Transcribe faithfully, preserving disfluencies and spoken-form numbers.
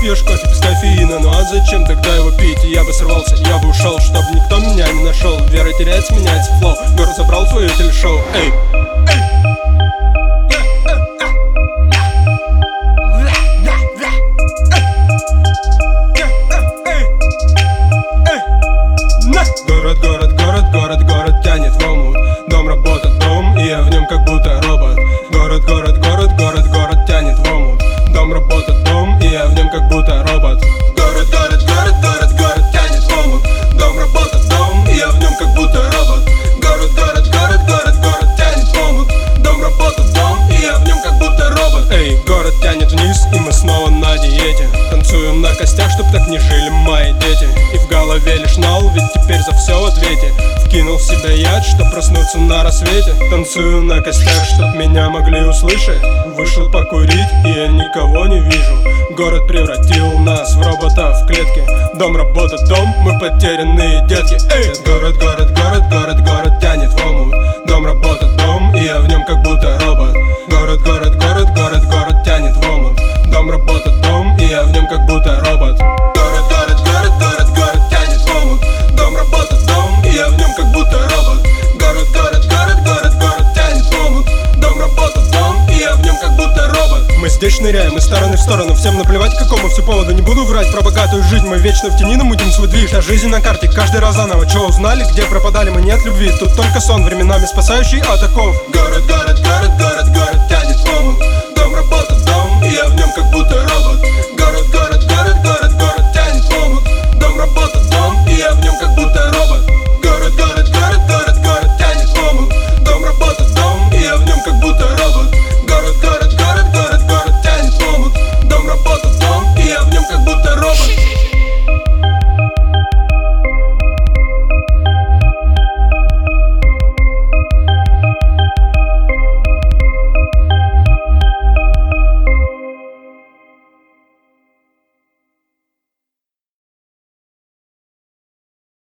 пьешь кофе без кофеина, ну а зачем тогда его пить? И я бы сорвался, я бы ушел, чтобы никто меня не нашел. Вера теряется, меняется флоу, город забрал свое телешоу. Эй, эй. Город, город, город, город, город тянет в омут. Дом, работа, дом, и я в нем как будто робот. Город, город, город, город, город тянет в омут. Дом, работа, дом, и я в нем как будто робот. Город, город, город, город, город тянет в омут. Дом, работа, дом, и я в нем как будто робот. Город, город, город, город, город тянет в омут. Дом, работа, дом, и я в нем как будто робот. Эй, город тянет вниз, и мы снова на диете. Танцуем на костях, чтоб так не жили мои дети. И в голове лишь нал, ведь теперь за все в ответе. Вкинул в себя яд, чтоб проснуться на рассвете. Танцую на костях, чтоб меня могли услышать. Вышел покурить, и я никого не вижу. Город превратил нас в роботов в клетке. Дом, работа, дом, мы потерянные детки. Эй! Город, город, город, город, город тянет в омут. Дом, работа, дом, и я в нем как будто робот. Город, город, город, город, город тянет в омут. Дом, работа, дом, и я в нем как будто робот. Город, город, город, город, город тянет в омут. Дом, работа, дом, и я в нем как будто робот. Город, город, город, город, город тянет в омут. Дом, работа, дом, и я в нем как будто робот. Мы здесь шныряем из стороны в сторону. Всем наплевать, к какому все поводу. Не буду врать про богатую жизнь. Мы вечно в тени намутим свой движ. А жизнь на карте, каждый раз заново. Чего узнали, где пропадали мы, нет любви. Тут только сон, временами спасающий от оков. Город, город, город, город, город тянет в омут. Дом, работа, дом, и я в нем как будто робот.